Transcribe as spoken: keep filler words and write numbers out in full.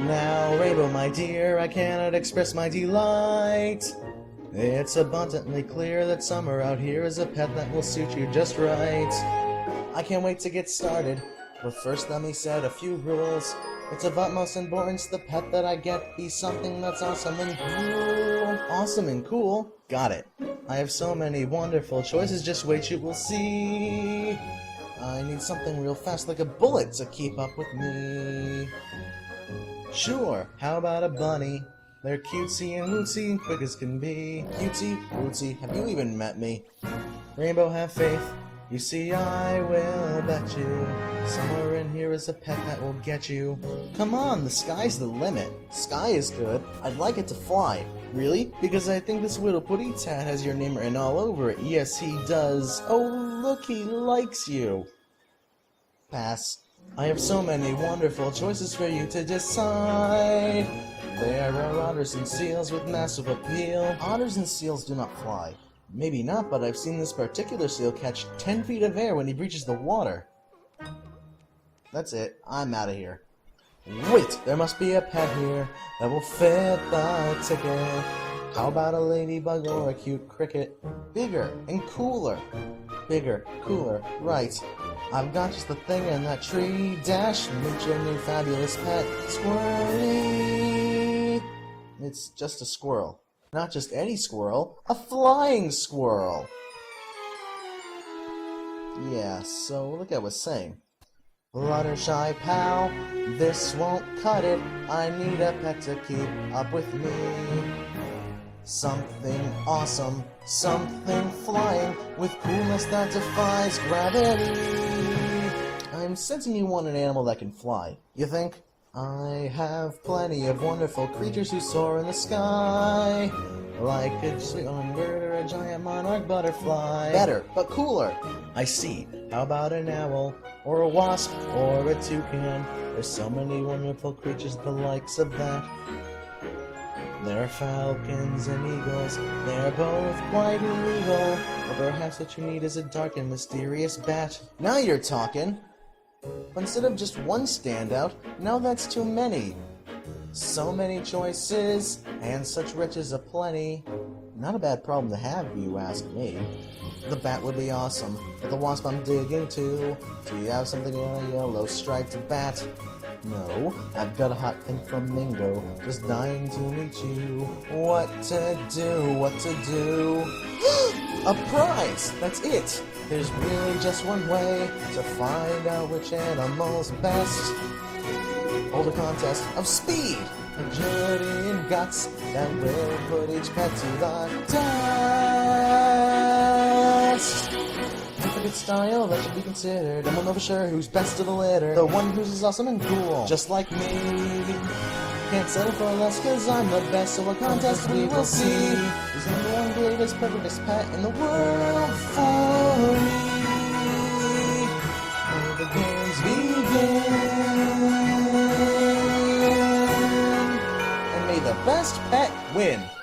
Now, Rainbow, my dear, I cannot express my delight. It's abundantly clear that summer out here is a pet that will suit you just right. I can't wait to get started, but first let me set a few rules. It's of utmost importance the pet that I get be something that's awesome and cool. Awesome and cool? Got it. I have so many wonderful choices, just wait, you will see. I need something real fast like a bullet to keep up with me. Sure, how about a bunny? They're cutesy and wootsy and quick as can be. Cutesy, wootsy, have you even met me? Rainbow, have faith. You see, I will bet you somewhere in here is a pet that will get you. Come on, the sky's the limit. Sky is good. I'd like it to fly. Really? Because I think this little putty tat has your name written all over it. Yes, he does. Oh, look, he likes you. Pass. I have so many wonderful choices for you to decide. There are otters and seals with massive appeal. Otters and seals do not fly. Maybe not, but I've seen this particular seal catch ten feet of air when he breaches the water. That's it. I'm out of here. Wait! There must be a pet here that will fit the ticket. How about a ladybug or a cute cricket? Bigger and cooler. Bigger, cooler, right. I've got just the thing in that tree. Dash, meet your new fabulous pet, Squirrely. It's just a squirrel. Not just any squirrel, a flying squirrel! Yeah, so like I was saying. Fluttershy pal, this won't cut it. I need a pet to keep up with me. Something awesome, something flying, with coolness that defies gravity. I'm sensing you want an animal that can fly. You think? I have plenty of wonderful creatures who soar in the sky, like a sweet bird or a giant monarch butterfly. Better, but cooler. I see. How about an owl, or a wasp, or a toucan? There's so many wonderful creatures, the likes of that. There are falcons and eagles, they're both quite illegal. Or perhaps what you need is a dark and mysterious bat. Now you're talking! But instead of just one standout, now that's too many. So many choices, and such riches aplenty. Not a bad problem to have, if you ask me. The bat would be awesome, but the wasp I'm digging too. Do you have something in a yellow striped bat? No, I've got a hot pink flamingo, just dying to meet you. What to do, what to do? A prize! That's it! There's really just one way to find out which animal's best. Hold a contest of speed, agility, and guts that will put each pet to the test. If a good style, that should be considered. And we'll know for sure who's best of the litter. The one who's as awesome and cool, just like me. Can't settle for less, cause I'm the best, so a contest we will see. Who's the number one greatest, perfectest pet in the world for me? May the games begin, and may the best pet win.